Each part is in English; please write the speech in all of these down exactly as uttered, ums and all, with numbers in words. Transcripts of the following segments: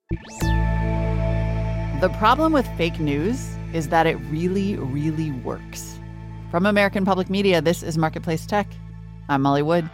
The problem with fake news is that it really, really works. From American Public Media, this is Marketplace Tech. I'm Molly Wood.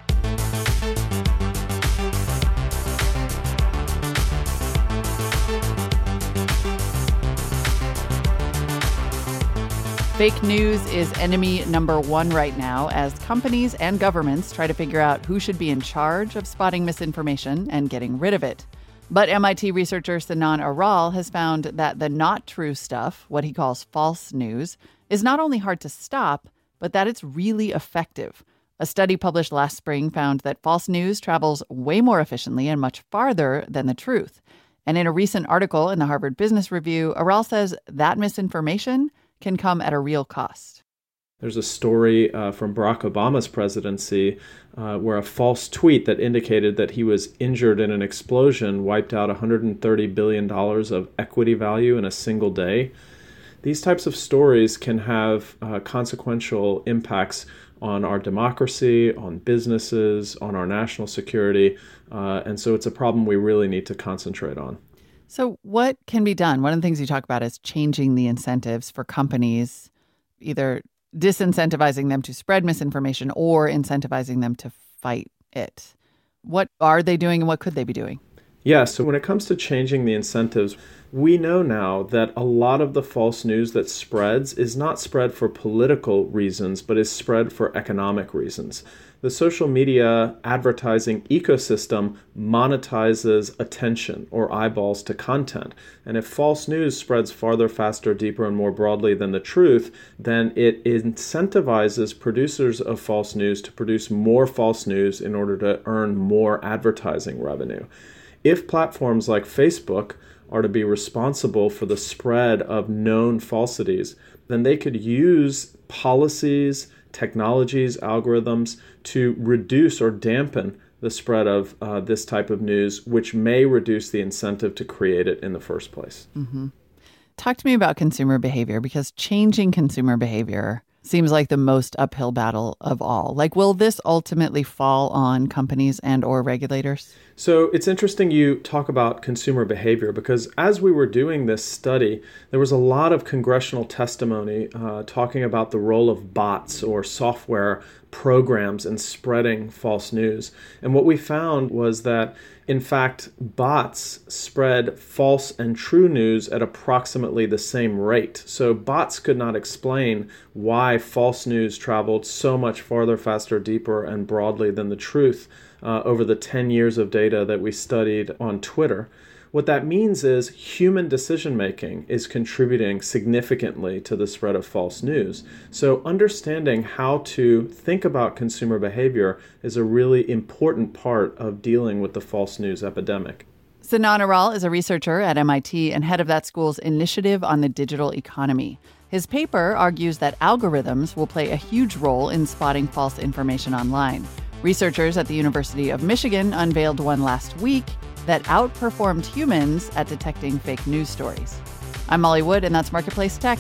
Fake news is enemy number one right now as companies and governments try to figure out who should be in charge of spotting misinformation and getting rid of it. But M I T researcher Sinan Aral has found that the not true stuff, what he calls false news, is not only hard to stop, but that it's really effective. A study published last spring found that false news travels way more efficiently and much farther than the truth. And in a recent article in the Harvard Business Review, Aral says that misinformation can come at a real cost. There's a story uh, from Barack Obama's presidency uh, where a false tweet that indicated that he was injured in an explosion wiped out one hundred thirty billion dollars of equity value in a single day. These types of stories can have uh, consequential impacts on our democracy, on businesses, on our national security. Uh, and so it's a problem we really need to concentrate on. So what can be done? One of the things you talk about is changing the incentives for companies, either disincentivizing them to spread misinformation or incentivizing them to fight it. What are they doing and what could they be doing? Yeah, so when it comes to changing the incentives, we know now that a lot of the false news that spreads is not spread for political reasons, but is spread for economic reasons. The social media advertising ecosystem monetizes attention or eyeballs to content. And if false news spreads farther, faster, deeper, and more broadly than the truth, then it incentivizes producers of false news to produce more false news in order to earn more advertising revenue. If platforms like Facebook are to be responsible for the spread of known falsities, then they could use policies, technologies, algorithms to reduce or dampen the spread of uh, this type of news, which may reduce the incentive to create it in the first place. Mm-hmm. Talk to me about consumer behavior, because changing consumer behavior seems like the most uphill battle of all. Like, will this ultimately fall on companies and or regulators? So it's interesting you talk about consumer behavior, because as we were doing this study, there was a lot of congressional testimony uh, talking about the role of bots or software programs in spreading false news. And what we found was that, in fact, bots spread false and true news at approximately the same rate. So bots could not explain why false news traveled so much farther, faster, deeper, and broadly than the truth uh, over the ten years of data that we studied on Twitter. What that means is human decision-making is contributing significantly to the spread of false news. So understanding how to think about consumer behavior is a really important part of dealing with the false news epidemic. Sinan Aral is a researcher at M I T and head of that school's Initiative on the Digital Economy. His paper argues that algorithms will play a huge role in spotting false information online. Researchers at the University of Michigan unveiled one last week that outperformed humans at detecting fake news stories. I'm Molly Wood, and that's Marketplace Tech.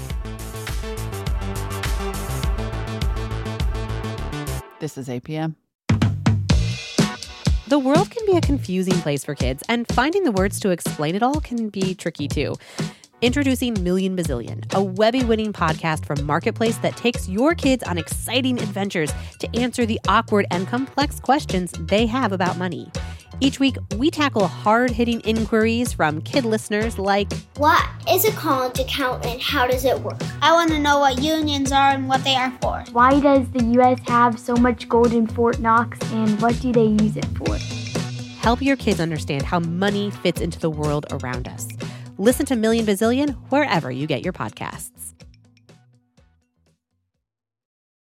This is A P M. The world can be a confusing place for kids, and finding the words to explain it all can be tricky too. Introducing Million Bazillion, a Webby-winning podcast from Marketplace that takes your kids on exciting adventures to answer the awkward and complex questions they have about money. Each week, we tackle hard-hitting inquiries from kid listeners like, what is a college account and how does it work? I want to know what unions are and what they are for. Why does the U S have so much gold in Fort Knox, and what do they use it for? Help your kids understand how money fits into the world around us. Listen to Million Bazillion wherever you get your podcasts.